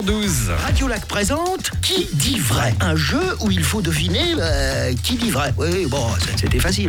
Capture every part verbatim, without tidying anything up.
douze. Radio Lac présente Qui dit vrai ? Un jeu où il faut deviner euh, qui dit vrai. Oui, bon, c'était facile.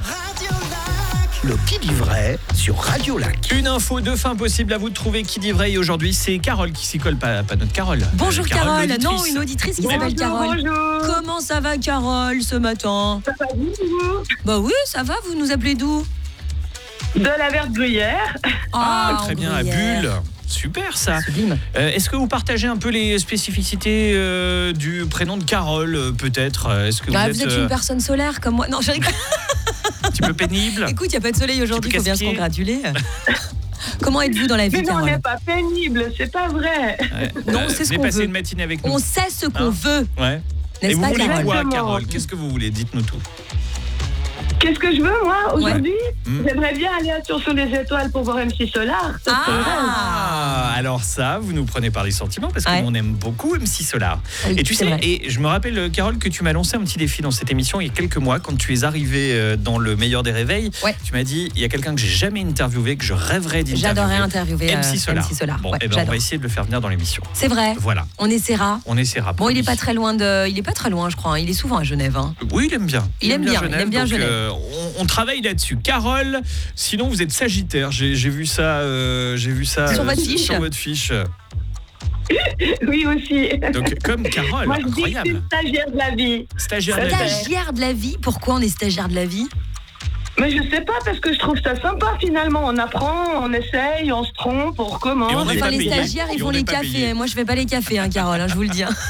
Le Qui dit vrai sur Radio Lac. Une info de fin possible à vous de trouver qui dit vrai. Et aujourd'hui, c'est Carole qui s'y colle, pas, pas notre Carole. Bonjour Euh, Carole, l'auditrice. non, une auditrice qui s'appelle Carole. Bonjour. Comment ça va Carole ce matin ? Ça va bien, vous ? Bah oui, ça va, vous nous appelez d'où ? De la Verte Gruyère. Ah, en très bien, à Gruyère. Bulle. Super ça. Sublime. Euh, est-ce que vous partagez un peu les spécificités euh, du prénom de Carole, euh, peut-être ? Est-ce que vous, Ah, êtes, vous êtes euh, une personne solaire comme moi. Non, je rigole. un petit peu pénible ? Écoute, il n'y a pas de soleil aujourd'hui, il faut bien se casse-pied. congratuler. Comment êtes-vous dans la vie, Mais non, on Carole ? n'est pas pénible, c'est pas vrai. Ouais. Non, Euh, c'est ce venez qu'on passer veut. une matinée avec nous. On sait ce qu'on Hein veut, Ouais. Et n'est-ce vous pas voulez Carole ? quoi, Exactement. Carole ? Qu'est-ce que vous voulez ? Dites-nous tout. Qu'est-ce que je veux, moi, aujourd'hui ? Hmm. J'aimerais bien aller sur Sous les étoiles pour voir M six Solar. Ça, c'est vrai. Ah, alors ça, vous nous prenez par les sentiments parce Ouais. qu'on aime beaucoup M six Solar. Oui, et tu c'est sais, vrai. et je me rappelle, Carole, que tu m'as lancé un petit défi dans cette émission il y a quelques mois quand tu es arrivée euh, dans le meilleur des réveils. Ouais. Tu m'as dit, il y a quelqu'un que j'ai jamais interviewé, que je rêverais d'interviewer. J'adorais interviewer M euh, six Solar. M six Solar. Bon, Ouais, eh ben, on j'adore. va essayer de le faire venir dans l'émission. C'est vrai, Voilà, on essaiera. on essaiera. Bon, il est promis. pas très loin de, il est pas très loin, je crois. hein. Il est souvent à Genève. Hein. Oui, il aime bien. Il aime bien, il Genève, aime bien donc, Genève. euh, on, on travaille là-dessus. Carole, sinon vous êtes Sagittaire. J'ai, j'ai vu ça, euh, j'ai vu ça Sur euh, votre fiche. sur votre fiche. Oui, aussi. Donc comme Carole, Moi, je dis que je suis incroyable. stagiaire de la vie. Stagiaire de la vie. Stagiaire de la vie. Pourquoi on est stagiaire de la vie ? Mais je sais pas, parce que je trouve ça sympa, finalement. On apprend, on essaye, on se trompe, on recommence. Et on n'est Enfin, pas les payé. stagiaires, ils Et font on les n'est pas cafés. payé. Moi, je fais pas les cafés, hein, Carole, hein, je vous le dis. hein.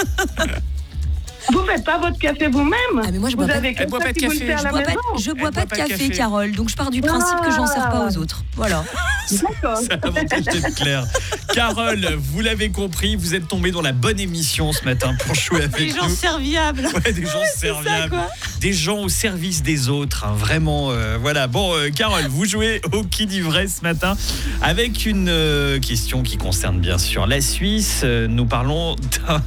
Vous faites pas votre café vous-même ? Ah, mais moi, je Vous bois pas, avez Elle boit quelqu'un pas de qui vous le café, fait à je la bois pas, maison ? je bois Elle pas boit de pas de café, café. Carole. Donc, je pars du principe que j'en sers pas aux autres. Voilà. D'accord. Ça a l'avantage d'être clair. Carole, vous l'avez compris, vous êtes tombé dans la bonne émission ce matin pour jouer avec nous. serviables. Ouais, des gens serviables, des gens au service des autres, hein, vraiment. euh, voilà. Bon, euh, Carole, vous jouez au Qui dit vrai ce matin avec une euh, question qui concerne bien sûr la Suisse. Euh, nous parlons d'un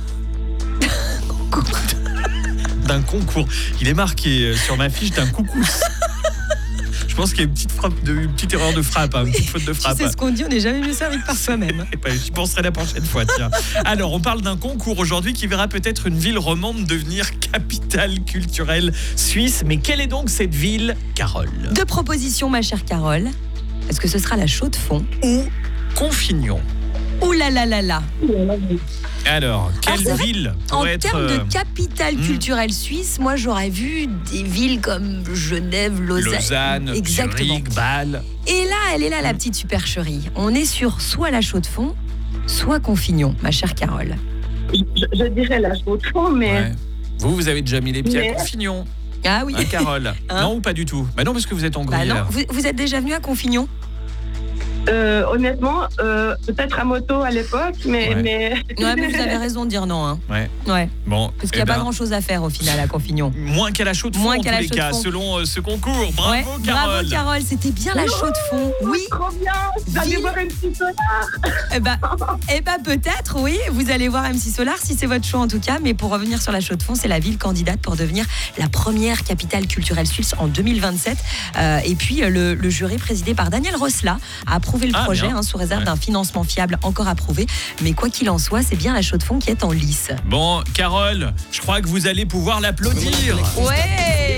d'un concours. Il est marqué euh, sur ma fiche d'un coucou. Je pense qu'il y a une petite, frappe de, une petite erreur de frappe, hein, une petite faute de Tu frappe. sais ce qu'on dit, on n'est jamais mieux servi que par soi-même. Eh ben, J'y penserai la prochaine fois, tiens. Alors, on parle d'un concours aujourd'hui qui verra peut-être une ville romande devenir capitale culturelle suisse. Mais quelle est donc cette ville, Carole ? Deux propositions, ma chère Carole. Est-ce que ce sera la Chaux-de-Fonds Ou Confignon. Ouh là là là là. Alors, quelle Alors, c'est vrai ville En pourrait être... termes de euh, capitale hmm. culturelle suisse, moi j'aurais vu des villes comme Genève, Lausanne. Lausanne, Exactement. Zurich, Bâle. Et là, elle est là, la petite supercherie. On est sur soit la Chaux-de-Fonds, soit Confignon, ma chère Carole. Je, je dirais la Chaux-de-Fonds, mais Ouais. Vous, vous avez déjà mis les pieds Mais- à Confignon, Ah oui. hein, Carole Hein Non ou pas du tout ? Bah non, parce que vous êtes en Bah non, Gruyère. vous, vous êtes déjà venu à Confignon ? euh, honnêtement, euh, peut-être à moto à l'époque, mais... Ouais. mais... Ouais, mais vous avez raison de dire non. Hein. Ouais. Ouais. Bon, Parce qu'il eh n'y a pas ben, grand-chose à faire au final à Confignon. moins qu'à la Chaux-de-Fonds Moins en qu'à tous la les cas, Chaux-de-Fonds. selon euh, ce concours. Bravo, Ouais, Carole. bravo Carole, c'était bien la Chaux-de-Fonds. Oui, Trop bien. Vous allez Ville- voir M six Solar. eh ben, eh ben peut-être, oui. Vous allez voir M six Solar si c'est votre choix en tout cas. Mais pour revenir sur la Chaux-de-Fonds, c'est la ville candidate pour devenir la première capitale culturelle suisse en deux mille vingt-sept. Euh, et puis euh, le, le jury présidé par Daniel Rosla a approuvé le Ah, projet bien. hein, sous réserve Ouais. d'un financement fiable encore approuvé. Mais quoi qu'il en soit, c'est bien la Chaux-de-Fonds qui est en lice. Bon, Carole, je crois que vous allez pouvoir l'applaudir. Ouais.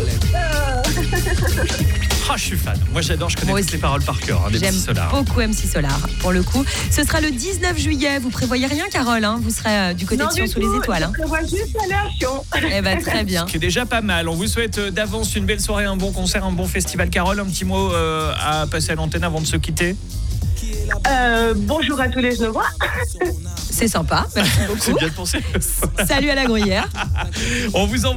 Ah, je suis fan. Moi, j'adore, je connais Moi toutes aussi. les paroles par cœur, hein, des J'aime petits solars. beaucoup M six Solar, pour le coup. Ce sera le dix-neuf juillet. Vous prévoyez rien, Carole hein. Vous serez euh, du côté Non, de Sion du sous tout, les étoiles. Hein. Je prévois juste aller à Sion. Eh ben très bien. Qui est déjà pas mal. On vous souhaite euh, d'avance une belle soirée, un bon concert, un bon festival. Carole, un petit mot euh, à passer à l'antenne avant de se quitter. Euh, bonjour à tous les Genevois. C'est sympa. Merci C'est beaucoup. bien de penser. Salut à la Gruyère. On vous en